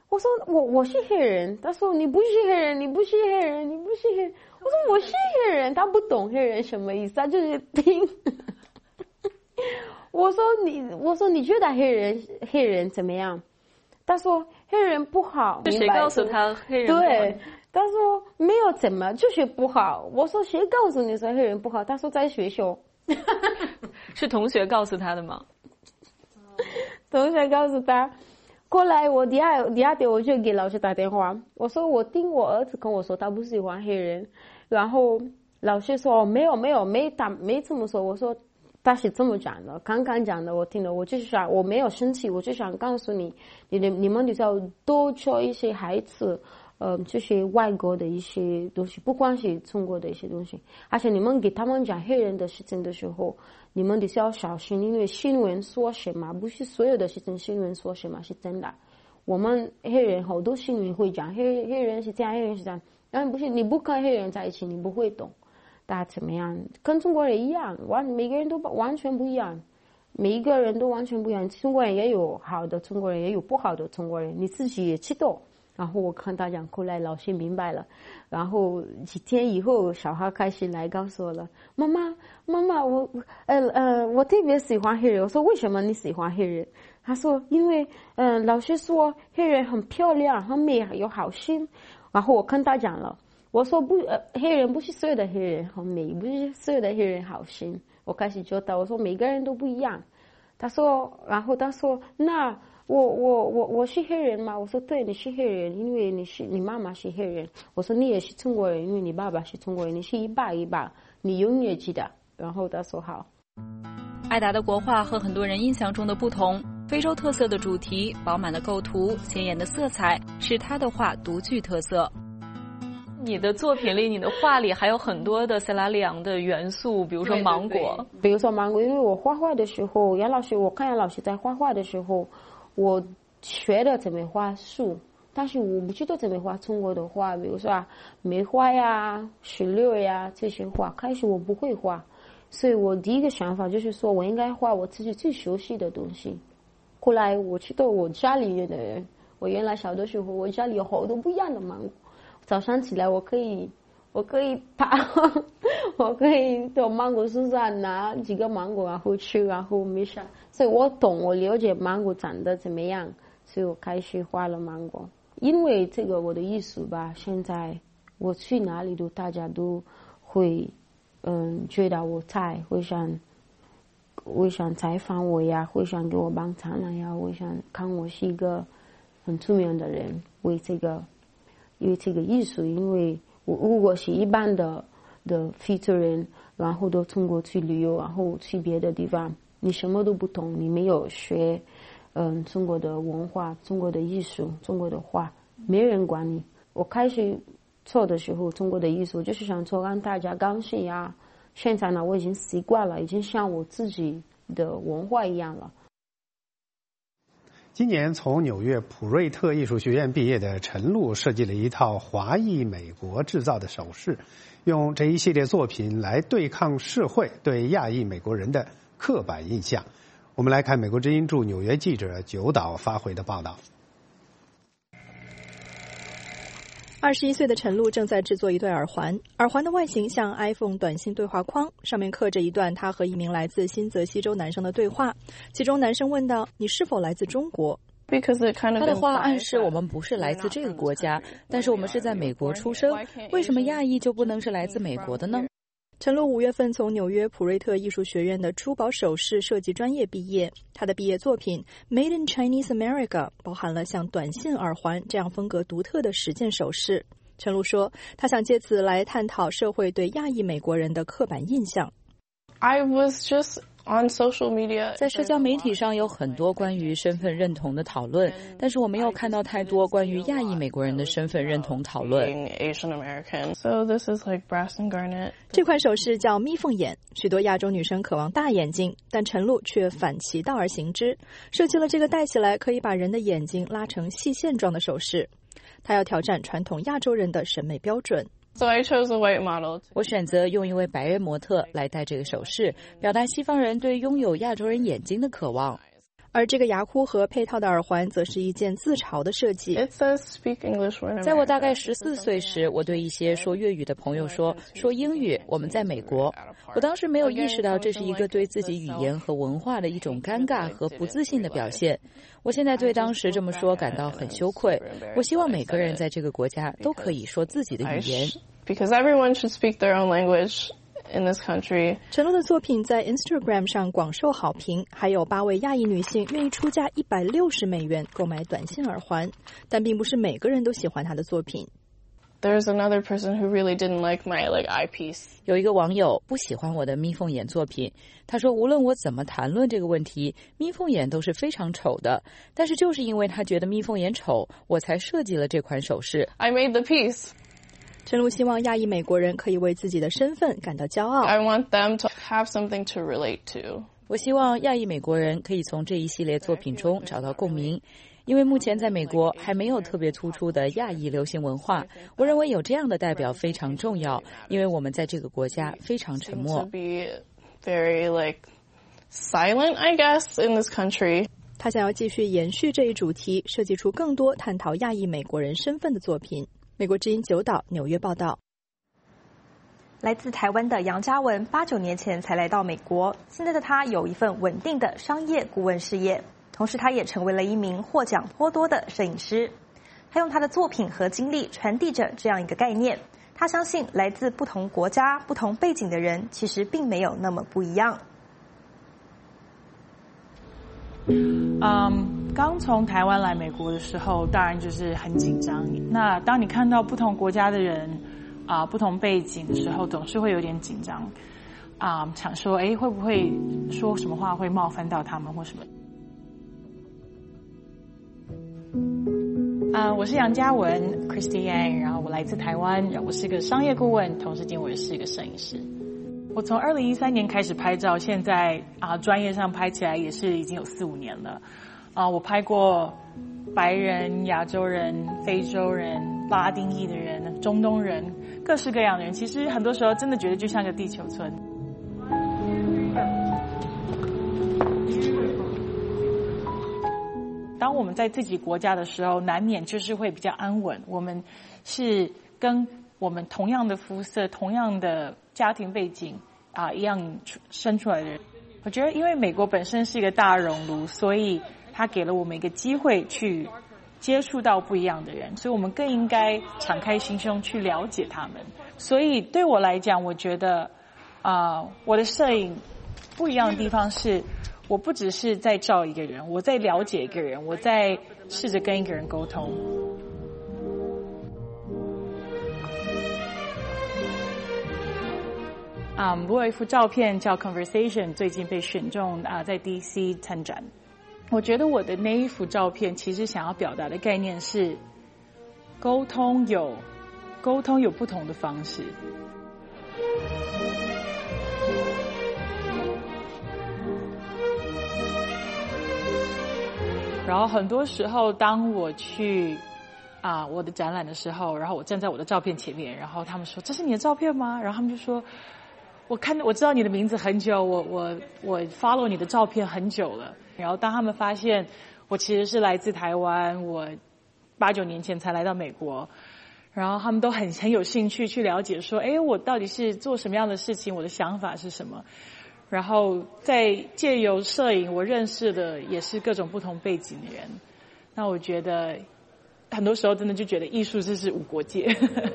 我说我我是黑人，他说你不是黑人，你不是黑人，你不是黑人。我说我是黑人，他不懂黑人什么意思，他就是听。我说你，我说你觉得黑人黑人怎么样？他说黑人不好。 是谁告诉他黑人不好？ 对，他说没有怎么，就是不好。我说谁告诉你说黑人不好？他说在学校。 是同学告诉他的吗？ 同学告诉他。后来我第二第二天我就给老师打电话，我说我听我儿子跟我说他不喜欢黑人，然后老师说没有没有没打没这么说，我说他是这么讲的，刚刚讲的我听了，我就是想我没有生气，我就想告诉你，你的你们就是要多教一些孩子，呃，这些外国的一些东西，不光是中国的一些东西，而且你们给他们讲黑人的事情的时候，你们得是要小心，因为新闻说什么，不是所有的事情新闻说什么是真的。我们黑人好多新闻会讲黑黑人是这样，黑人是这样，然后不是你不跟黑人在一起，你不会懂。大家怎么样？跟中国人一样，完每个人都完全不一样，每一个人都完全不一样。中国人也有好的中国人，也有不好的中国人，你自己也知道。然后我看他讲，后来老师明白了。然后几天以后，小孩开始来告诉我了，妈妈，妈妈，我呃呃，我特别喜欢黑人。我说为什么你喜欢黑人？他说因为嗯、呃，老师说黑人很漂亮，很美，有好心。然后我跟他讲了。我说不，呃，黑人不是所有的黑人很美，不是所有的黑人好心。我开始教他，我说每个人都不一样。他说，然后他说，那我我我我是黑人吗？我说对，你是黑人，因为你是你妈妈是黑人。我说你也是中国人，因为你爸爸是中国人，你是一半一半，你永远记得。然后他说好。 艾达的国画和很多人印象中的不同，非洲特色的主题、饱满的构图、鲜艳的色彩，是他的画独具特色。 你的作品里，你的画里还有很多的塞拉利昂的元素，比如说芒果。 对对对，比如说芒果，因为我画画的时候，杨老师，我看杨老师在画画的时候，我学的怎么画树，但是我不知道怎么画中国的画，比如说啊，梅花呀、石榴呀这些画，开始我不会画，所以我第一个想法就是说我应该画我自己最熟悉的东西。后来我知道我家里面的人，我原来小的时候，我家里有好多不一样的芒果。早上起来，我可以，我可以爬，我可以到芒果树上拿几个芒果，然后吃，然后没事。所以我懂，我了解芒果长得怎么样，所以我开始画了芒果。因为这个我的艺术吧，现在我去哪里都大家都会，嗯，觉得我在，会想，会想采访我呀，会想给我帮场了呀，会想看我是一个很出名的人，为这个。因为这个艺术，因为我如果是一般的的非洲人，然后到中国去旅游，然后去别的地方，你什么都不懂，你没有学，嗯，中国的文化、中国的艺术、中国的画，没人管你。我开始做的时候，中国的艺术就是想做让大家高兴呀。现在呢，我已经习惯了，已经像我自己的文化一样了。 今年从纽约普瑞特艺术学院毕业的陈露设计了一套华裔美国制造的首饰，用这一系列作品来对抗社会对亚裔美国人的刻板印象。我们来看美国之音驻纽约记者九岛发回的报道。 二十一岁的陈露正在制作一对耳环，耳环的外形像 iPhone 短信对话框，上面刻着一段他和一名来自新泽西州男生的对话，其中男生问道：“你是否来自中国？” 他的话暗示我们不是来自这个国家，但是我们是在美国出生，为什么亚裔就不能是来自美国的呢？ 陈露五月份从纽约普瑞特艺术学院的珠宝首饰设计专业毕业，他的毕业作品 Made in Chinese America 包含了像短信耳环这样风格独特的十件首饰。陈露说，他想借此来探讨社会对亚裔美国人的刻板印象。 I was just on social media. 在社交媒体上有很多关于身份认同的讨论，但是我没有看到太多关于亚裔美国人的身份认同讨论。 Asian American. So this is like brass and garnet. 这款首饰叫蜜凤眼，许多亚洲女生渴望大眼睛，但陈露却反其道而行之，设计了这个戴起来可以把人的眼睛拉成细线状的首饰。他要挑战传统亚洲人的审美标准。 So I chose a white model. 我选择用一位白人模特来戴这个首饰，表达西方人对拥有亚洲人眼睛的渴望。 而这个牙箍和配套的耳环则是一件自嘲的设计。 It says speak English when I'm 在我大概十四岁时，我对一些说粤语的朋友说：“说英语，我们在美国。”我当时没有意识到这是一个对自己语言和文化的一种尴尬和不自信的表现。我现在对当时这么说感到很羞愧。我希望每个人在这个国家都可以说自己的语言。 Because everyone should speak their own language in this country. 陈露的作品在 Instagram 上广受好评，还有八位亚裔女性愿意出价一百六十美元购买短线耳环，但并不是每个人都喜欢她的作品。 There's another person who really didn't like my like eyepiece. 有一个网友不喜欢我的眯缝眼作品，他说无论我怎么谈论这个问题，眯缝眼都是非常丑的，但是就是因为他觉得眯缝眼丑，我才设计了这款首饰。 I made the piece. 陈露希望亚裔美国人可以为自己的身份感到骄傲。 I want them to have something to relate to. 我希望亚裔美国人可以从这一系列作品中找到共鸣，因为目前在美国还没有特别突出的亚裔流行文化。我认为有这样的代表非常重要，因为我们在这个国家非常沉默。 To be very like silent, I guess, in this country. 他想要继续延续这一主题，设计出更多探讨亚裔美国人身份的作品。美国之音九岛纽约报道。来自台湾的杨嘉文，八九年前才来到美国，现在的他有一份稳定的商业顾问事业，同时他也成为了一名获奖颇多的摄影师。他用他的作品和经历传递着这样一个概念，他相信来自不同国家、不同背景的人其实并没有那么不一样。 嗯，刚从台湾来美国的时候，当然就是很紧张。那当你看到不同国家的人啊、呃，不同背景的时候，总是会有点紧张啊、呃，想说，哎，会不会说什么话会冒犯到他们或什么？啊、呃，我是杨嘉文 ，Christy Yang， 然后我来自台湾，然后我是个商业顾问，同时间我也是一个摄影师。我从二零一三年开始拍照，现在啊专业上拍起来也是已经有四五年了。啊，我拍过白人、亚洲人、非洲人、拉丁裔的人、中东人，各式各样的人。其实很多时候真的觉得就像个地球村。当我们在自己国家的时候，难免就是会比较安稳。我们是跟我们同样的肤色、同样的家庭背景啊一样生出来的人。我觉得因为美国本身是一个大熔炉，所以它给了我们一个机会去接触到不一样的人，所以我们更应该敞开心胸去了解他们。所以对我来讲，我觉得啊、呃，我的摄影不一样的地方是，我不只是在照一个人，我在了解一个人，我在试着跟一个人沟通。啊、um, ，我有一幅照片叫 Conversation， 最近被选中啊、呃，在 D C 参展。我觉得我的那一幅照片，其实想要表达的概念是，沟通有沟通有不同的方式。然后很多时候，当我去啊、呃、我的展览的时候，然后我站在我的照片前面，然后他们说：“这是你的照片吗？”然后他们就说。我看我知道你的名字很久，我我我 follow 你的照片很久了。然后当他们发现我其实是来自台湾，我八九年前才来到美国，然后他们都很很有兴趣去了解说，哎，我到底是做什么样的事情，我的想法是什么。然后在借由摄影，我认识的也是各种不同背景的人。那我觉得很多时候真的就觉得艺术就是无国界。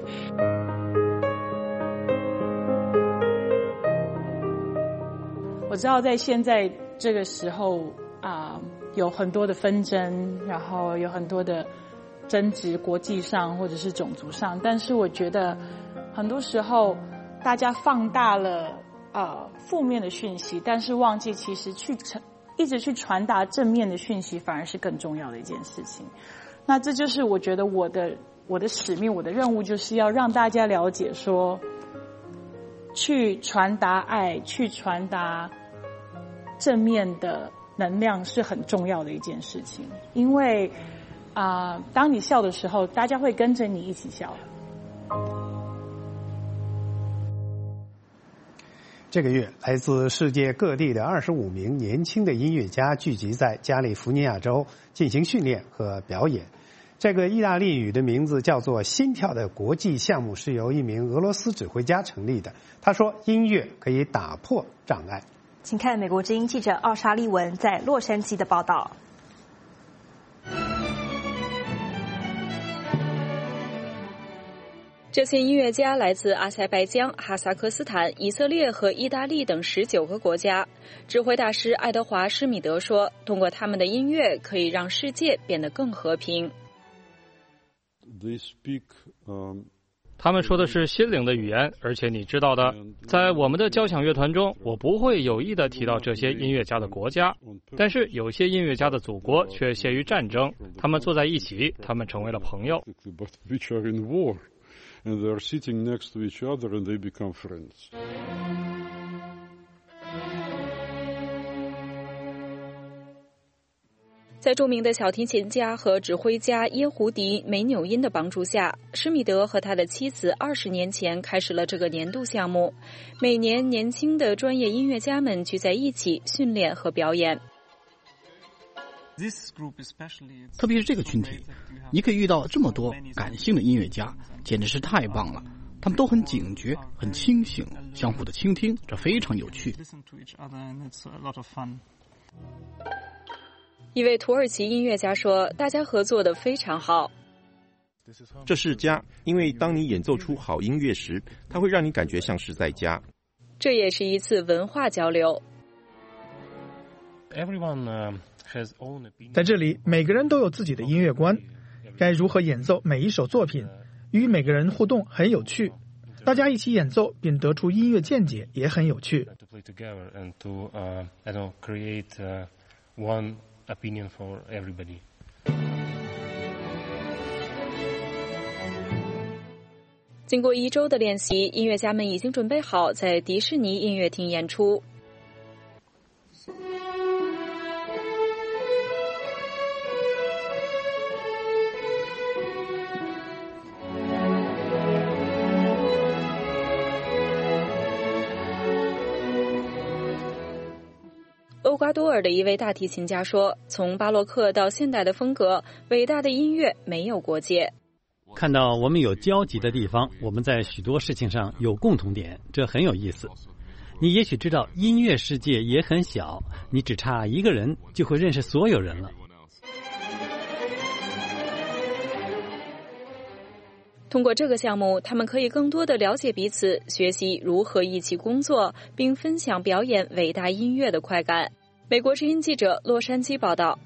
我知道在现在这个时候啊、呃，有很多的纷争，然后有很多的争执，国际上或者是种族上。但是我觉得很多时候大家放大了呃负面的讯息，但是忘记其实去一直去传达正面的讯息，反而是更重要的一件事情。那这就是我觉得我的我的使命，我的任务就是要让大家了解说，去传达爱，去传达正面的能量是很重要的一件事情，因为啊、呃，当你笑的时候，大家会跟着你一起笑。 这个月，来自世界各地的二十五名年轻的音乐家聚集在加利福尼亚州进行训练和表演。这个意大利语的名字叫做“心跳”的国际项目是由一名俄罗斯指挥家成立的。他说，音乐可以打破障碍。 请看美国之音记者奥沙利文在洛杉矶的报道。 这些音乐家来自阿塞拜疆、哈萨克斯坦、以色列和意大利等十九个国家。指挥大师爱德华·施米德说，通过他们的音乐可以让世界变得更和平。 They speak, um... 他们说的是心灵的语言，而且你知道的，在我们的交响乐团中，我不会有意的提到这些音乐家的国家，但是有些音乐家的祖国却陷于战争，他们坐在一起，他们成为了朋友。 And they are sitting next to each other and they become friends. 在著名的小提琴家和指挥家耶胡迪·梅纽因的帮助下，施米德和他的妻子二十年前开始了这个年度项目。每年，年轻的专业音乐家们聚在一起训练和表演。 特别是这个群体，你可以遇到这么多感性的音乐家，简直是太棒了。他们都很警觉，很清醒，相互的倾听，这非常有趣。 一位土耳其音乐家说，大家合作得非常好。 这是家，因为当你演奏出好音乐时，它会让你感觉像是在家。 这也是一次文化交流。 在这里，每个人都有自己的音乐观，该如何演奏每一首作品，与每个人互动很有趣。大家一起演奏并得出音乐见解也很有趣。 经过一周的练习，音乐家们已经准备好在迪士尼音乐厅演出。厄瓜多尔的一位大提琴家说，从巴洛克到现代的风格，伟大的音乐没有国界。 看到我们有交集的地方，我们在许多事情上有共同点，这很有意思。你也许知道音乐世界也很小，你只差一个人就会认识所有人了。 通过这个项目，他们可以更多的了解彼此，学习如何一起工作，并分享表演伟大音乐的快感。美国之音记者洛杉矶报道。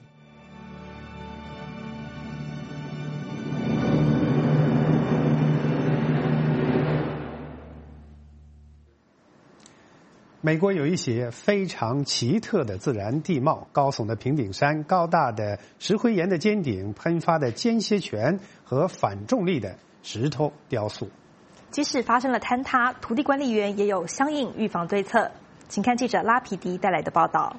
美国有一些非常奇特的自然地貌，高耸的平顶山、高大的石灰岩的尖顶、喷发的间歇泉和反重力的石头雕塑。 即使发生了坍塌，土地管理员也有相应预防对策。请看记者拉皮迪带来的报道。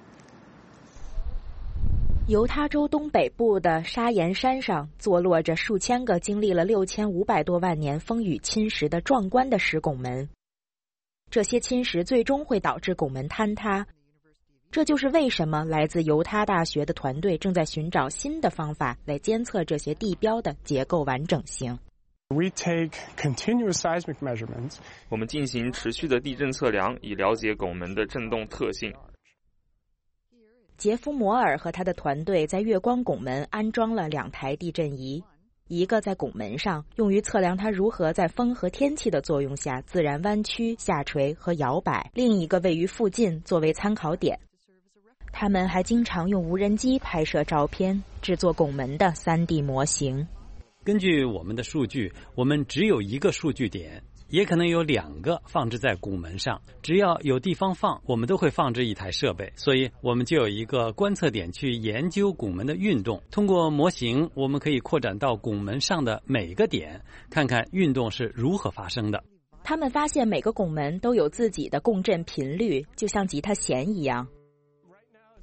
犹他州东北部的砂岩山上，坐落着数千个经历了六千五百多万年风雨侵蚀的壮观的石拱门。这些侵蚀最终会导致拱门坍塌，这就是为什么来自犹他大学的团队正在寻找新的方法来监测这些地标的结构完整性。 We take continuous seismic measurements. 我们进行持续的地震测量，以了解拱门的震动特性。 杰夫·摩尔和他的团队在月光拱门安装了两台地震仪。一个在拱门上，用于测量它如何在风和天气的作用下自然弯曲、下垂和摇摆；另一个位于附近，作为参考点。他们还经常用无人机拍摄照片，制作拱门的 三 D 模型。 根据我们的数据，我们只有一个数据点，也可能有两个放置在拱门上。只要有地方放，我们都会放置一台设备，所以我们就有一个观测点去研究拱门的运动。通过模型，我们可以扩展到拱门上的每个点，看看运动是如何发生的。 他们发现每个拱门都有自己的共振频率，就像吉他弦一样。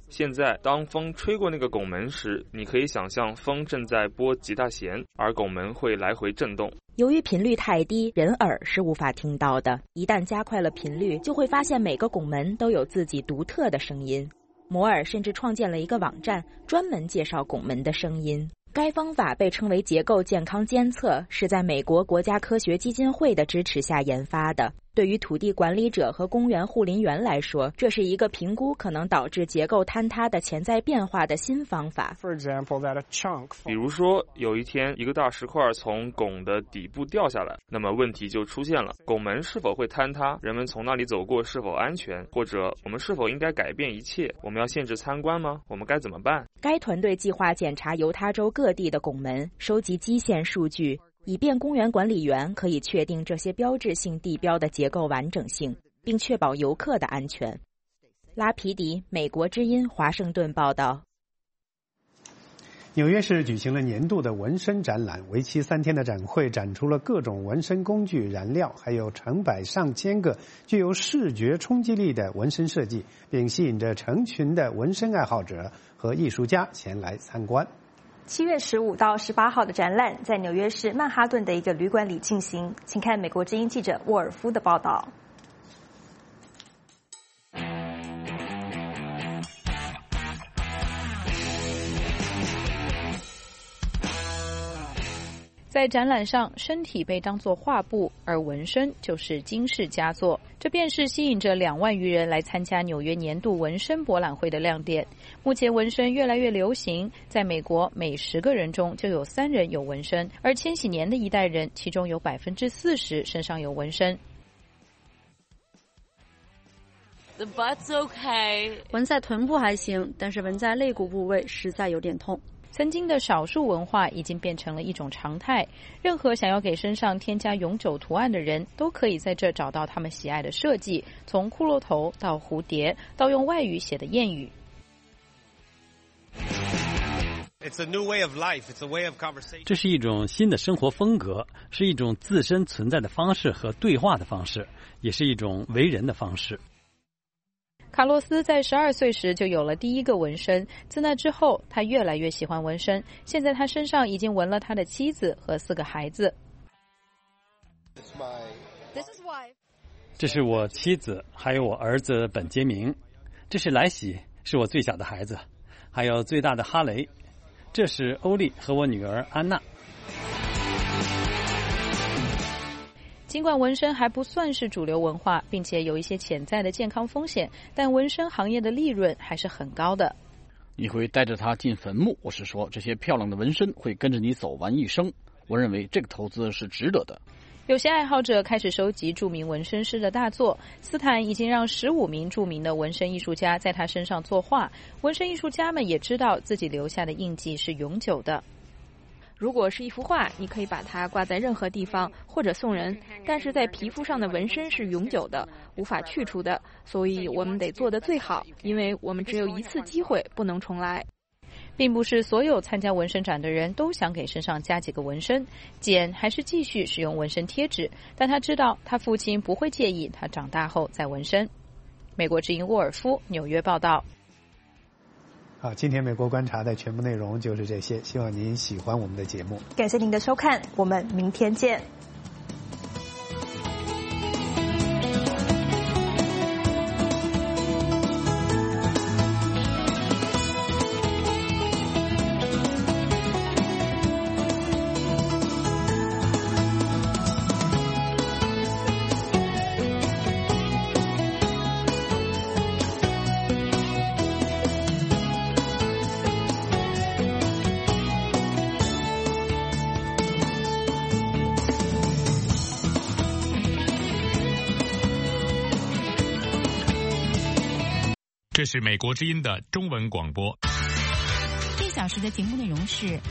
现在当风吹过那个拱门时，你可以想象风正在拨吉他弦，而拱门会来回震动。 由于频率太低，人耳是无法听到的。一旦加快了频率，就会发现每个拱门都有自己独特的声音。摩尔甚至创建了一个网站，专门介绍拱门的声音。该方法被称为结构健康监测，是在美国国家科学基金会的支持下研发的。对于土地管理者和公园护林员来说，这是一个评估可能导致结构坍塌的潜在变化的新方法。 比如说，有一天一个大石块从拱的底部掉下来，那么问题就出现了：拱门是否会坍塌？人们从那里走过是否安全？或者我们是否应该改变一切？我们要限制参观吗？我们该怎么办？ 该团队计划检查犹他州各地的拱门，收集基线数据，以便公园管理员可以确定这些标志性地标的结构完整性，并确保游客的安全。拉皮迪，美国之音，华盛顿报道。 纽约市举行了年度的纹身展览，为期三天的展会展出了各种纹身工具、燃料，还有成百上千个具有视觉冲击力的纹身设计，并吸引着成群的纹身爱好者和艺术家前来参观。 七月十五到十八号的展览在纽约市曼哈顿的一个旅馆里进行，请看美国之音记者沃尔夫的报道。 在展览上，身体被当作画布，而纹身就是惊世佳作。这便是吸引着两万余人来参加纽约年度纹身博览会的亮点。目前纹身越来越流行，在美国每十个人中就有三人有纹身，而千禧年的一代人其中有百分之四十身上有纹身。 The butt's okay. 纹在臀部还行，但是纹在肋骨部位实在有点痛。 曾经的少数文化已经变成了一种常态，任何想要给身上添加永久图案的人都可以在这找到他们喜爱的设计，从骷髅头到蝴蝶，到用外语写的谚语。 这是一种新的生活风格，是一种自身存在的方式和对话的方式，也是一种为人的方式。 卡洛斯在十二岁时就有了第一个纹身，自那之后他越来越喜欢纹身，现在他身上已经纹了他的妻子和四个孩子。 这是我妻子，还有我儿子本杰明。这是莱西，是我最小的孩子，还有最大的哈雷。这是欧丽和我女儿安娜。 尽管纹身还不算是主流文化，并且有一些潜在的健康风险，但纹身行业的利润还是很高的。 你会带着它进坟墓，我是说，这些漂亮的纹身会跟着你走完一生。我认为这个投资是值得的。 有些爱好者开始收集著名纹身师的大作，斯坦已经让十五名著名的纹身艺术家在他身上作画。纹身艺术家们也知道自己留下的印记是永久的。 如果是一幅画，你可以把它挂在任何地方或者送人，但是在皮肤上的纹身是永久的，无法去除的，所以我们得做得最好，因为我们只有一次机会，不能重来。 并不是所有参加纹身展的人都想给身上加几个纹身，简还是继续使用纹身贴纸，但他知道他父亲不会介意他长大后再纹身。美国之音沃尔夫，纽约报道。 好，今天美国观察的全部内容就是这些，希望您喜欢我们的节目。 感谢您的收看，我们明天见。 这是美国之音的中文广播。 这小时的节目内容是